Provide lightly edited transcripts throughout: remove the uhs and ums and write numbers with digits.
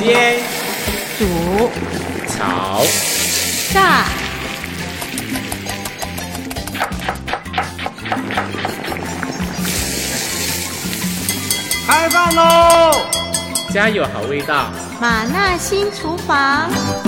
煎、 煮、 炒、 炸、 开饭喽！ 家有好味道。 马纳新厨房。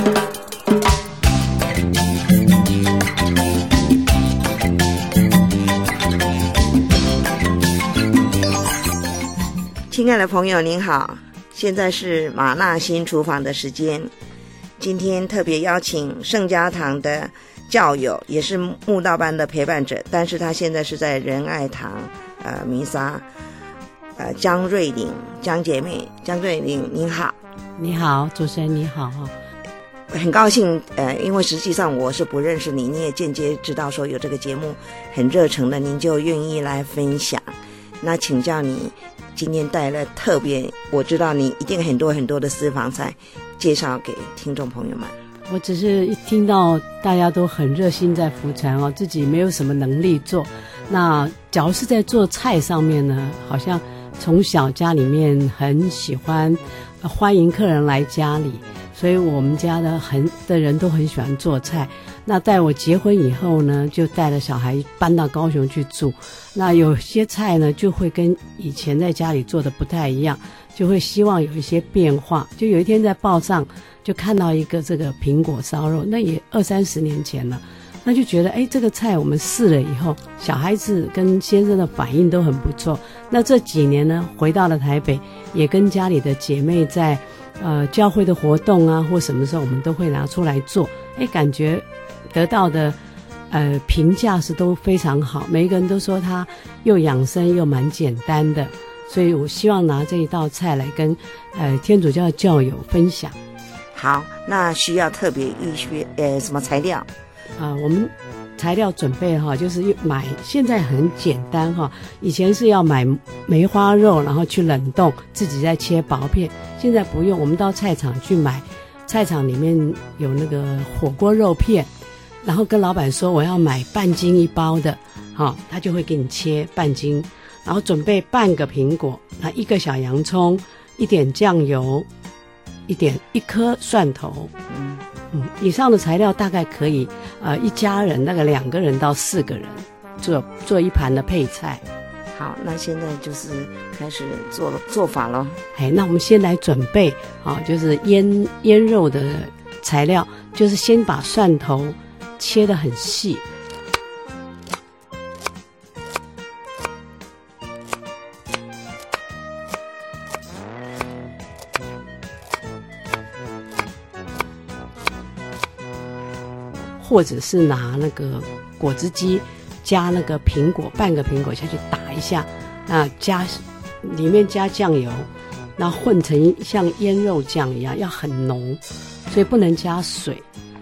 亲爱的朋友您好，现在是马纳新厨房的时间。今天特别邀请圣家堂的教友，也是慕道班的陪伴者，但是他现在是在仁爱堂弥撒。江瑞玲，江姐妹，江瑞玲您好。 你好，主持人你好。 很高兴因为实际上我是不认识你，你也间接知道说有这个节目，很热诚的您就愿意来分享。那请教你今天带了特别，我知道你一定很多很多的私房菜介绍给听众朋友们。 我只是一听到大家都很热心在服传哦，自己没有什么能力做，那假如是在做菜上面呢，好像从小家里面很喜欢欢迎客人来家里，所以我们家的人都很喜欢做菜。那在我结婚以后呢，就带了小孩搬到高雄去住，那有些菜呢就会跟以前在家里做的不太一样，就会希望有一些变化。就有一天在报上就看到一个这个苹果烧肉，那也20-30年前了，那就觉得这个菜我们试了以后，小孩子跟先生的反应都很不错。那这几年呢，回到了台北，也跟家里的姐妹在教会的活动啊，或什么时候我们都会拿出来做，感觉得到的评价是都非常好，每一个人都说它又养生又蛮简单的，所以我希望拿这一道菜来跟天主教教友分享。 好，那需要特别预约什么材料？ 我们材料准备就是买，现在很简单以前是要买梅花肉，然后去冷冻，自己再切薄片，现在不用，我们到菜场去买，菜场里面有那个火锅肉片，然后跟老板说我要买半斤一包的，他就会给你切半斤，然后准备半个苹果，那1个小洋葱，一点酱油，一颗蒜头。以上的材料大概可以一家人大概2个人到4个人做一盘的配菜。 好，那现在就是开始做法咯。 那我们先来准备就是腌肉的材料，就是先把蒜头切得很细，或者是拿那个果汁机加那个苹果，半个苹果下去打一下，那里面加酱油，那混成像腌肉酱一样，要很浓，所以不能加水。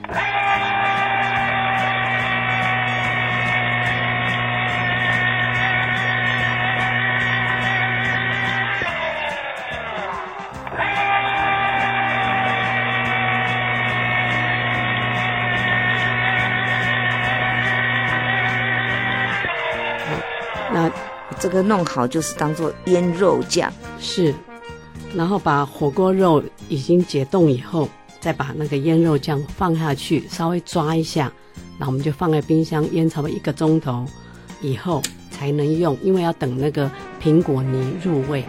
那这个弄好就是当做腌肉酱。 是，然后把火锅肉已经解冻以后，再把那个腌肉酱放下去，稍微抓一下，然后我们就放在冰箱腌差不多1个钟头以后才能用，因为要等那个苹果泥入味。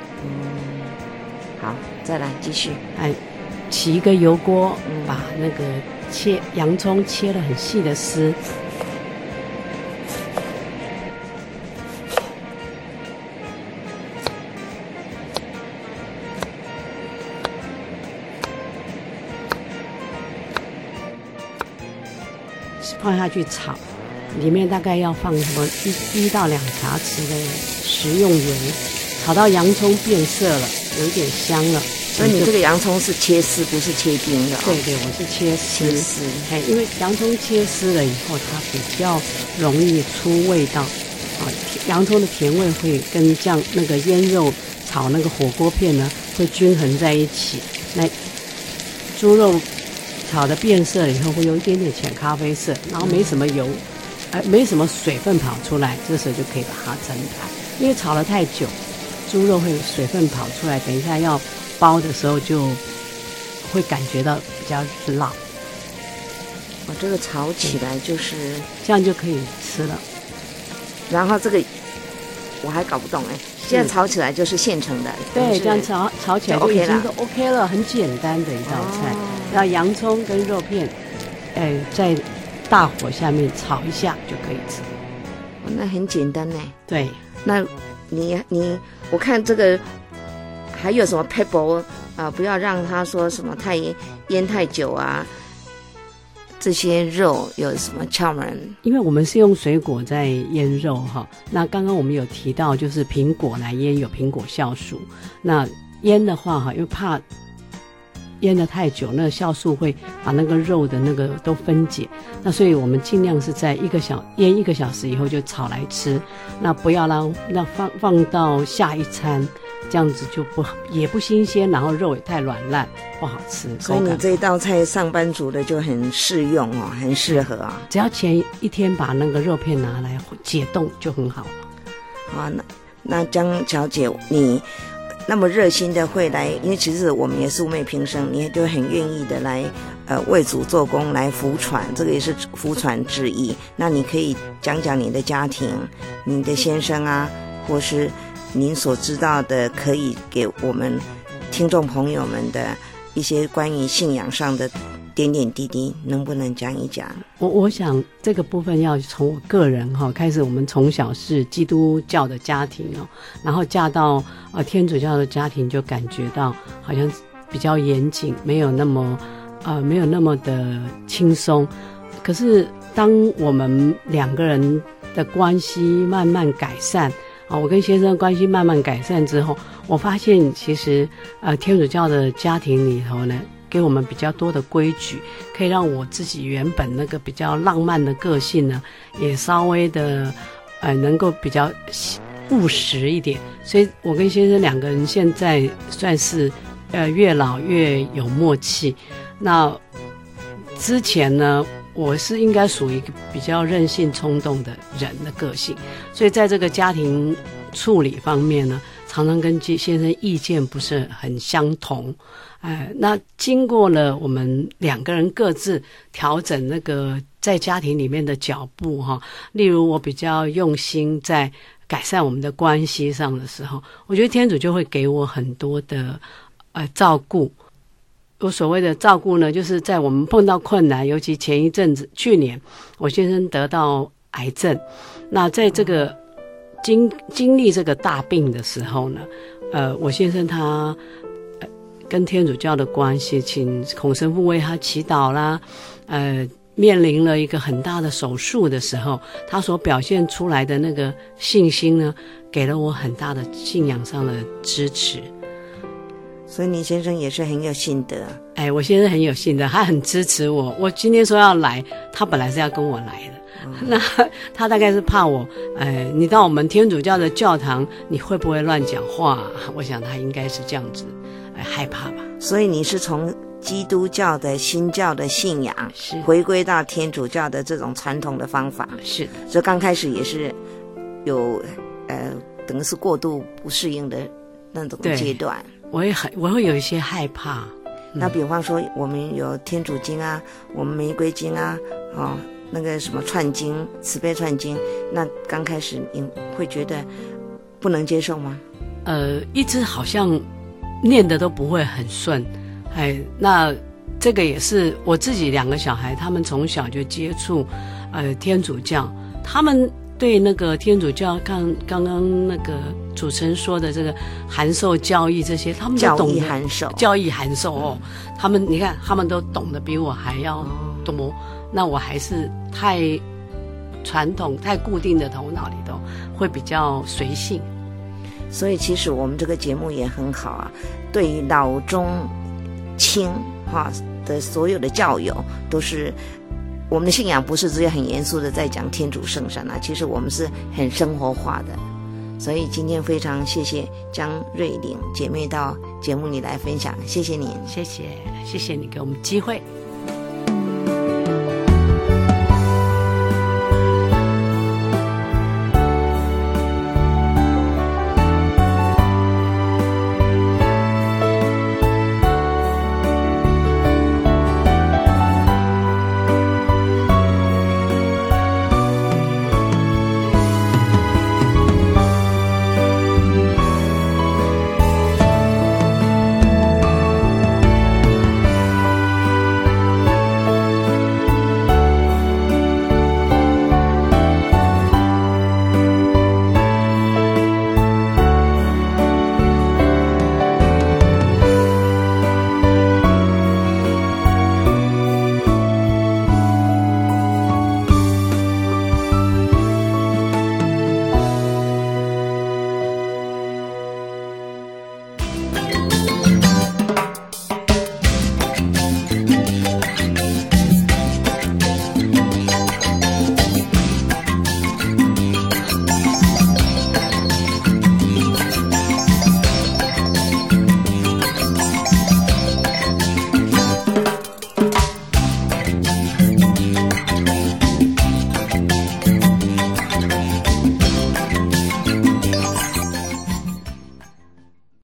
好，再来继续。 起一个油锅，把那个洋葱切了很细的丝，放下去炒，里面大概要放什么1到2茶匙的食用油，炒到洋葱变色了，有一点香了。 所以你这个洋葱是切丝，不是切丁的对，我是切丝。因为洋葱切丝了以后，它比较容易出味道洋葱的甜味会跟那个腌肉炒那个火锅片呢会均衡在一起。那猪肉炒的变色以后会有一点点浅咖啡色，然后没什么油，没什么水分跑出来，这时候就可以把它盛开。因为炒了太久，猪肉会水分跑出来，等一下要包的时候就会感觉到比较老。 这个炒起来就是这样就可以吃了。 然后这个我还搞不懂现在炒起来就是现成的。 对，这样炒起来就已经都 OK 了，很简单的一道菜。然后洋葱跟肉片，在大火下面炒一下就可以吃。 那很简单呢。对，那你我看这个还有什么 pepper 不要让它说什么太腌太久啊。这些肉有什么窍门？因为我们是用水果在腌肉哈。那刚刚我们有提到，就是苹果来腌有苹果酵素。那腌的话哈，因为怕腌得太久，那个酵素会把那个肉的那个都分解。那所以我们尽量是在腌1个小时以后就炒来吃。那不要让放到下一餐。这样子就也不新鲜，然后肉也太软烂，不好吃。所以你这一道菜上班族的就很适用很适合啊。只要前一天把那个肉片拿来解冻就很好。好，那江小姐，你那么热心的会来，因为其实我们也素昧平生，你也就很愿意的来为主做工来福传，这个也是福传之一。那你可以讲讲你的家庭，你的先生啊，或是您所知道的，可以给我们听众朋友们的一些关于信仰上的点点滴滴，能不能讲一讲？我想这个部分要从我个人开始。我们从小是基督教的家庭然后嫁到天主教的家庭，就感觉到好像比较严谨，没有那么的轻松。可是当我们两个人的关系慢慢改善。我跟先生的关系慢慢改善之后，我发现其实天主教的家庭里头呢，给我们比较多的规矩，可以让我自己原本那个比较浪漫的个性呢，也稍微的能够比较务实一点。所以我跟先生两个人现在算是越老越有默契。那之前呢，我是应该属于一个比较任性冲动的人的个性，所以在这个家庭处理方面呢，常常跟先生意见不是很相同。那经过了我们两个人各自调整那个在家庭里面的脚步例如我比较用心在改善我们的关系上的时候，我觉得天主就会给我很多的照顾。我所谓的照顾呢，就是在我们碰到困难，尤其前一阵子，去年我先生得到癌症，那在这个经历这个大病的时候呢，我先生他跟天主教的关系，请孔神父为他祈祷啦，面临了一个很大的手术的时候，他所表现出来的那个信心呢，给了我很大的信仰上的支持。所以你先生也是很有信德。我先生很有信德，他很支持我。我今天说要来，他本来是要跟我来的。那他大概是怕我，你到我们天主教的教堂，你会不会乱讲话？我想他应该是这样子，害怕吧。所以你是从基督教的新教的信仰，是回归到天主教的这种传统的方法。是的，所以刚开始也是有，等于是过度不适应的那种阶段。我会有一些害怕。那比方说我们有天主经啊，我们玫瑰经啊，那个什么串经，慈悲串经，那刚开始你会觉得不能接受吗？一直好像念的都不会很顺。那这个也是我自己两个小孩，他们从小就接触天主教，他们对那个天主教，刚刚那个主持人说的这个函授教义这些，他们都懂得教义函授他们你看他们都懂得比我还要多。那我还是太传统太固定的头脑里头会比较随性。所以其实我们这个节目也很好啊，对于老中青的所有的教友，都是我们的信仰不是只有很严肃的在讲天主圣神其实我们是很生活化的。所以今天非常谢谢江瑞玲姐妹到节目里来分享，谢谢你。谢谢你给我们机会。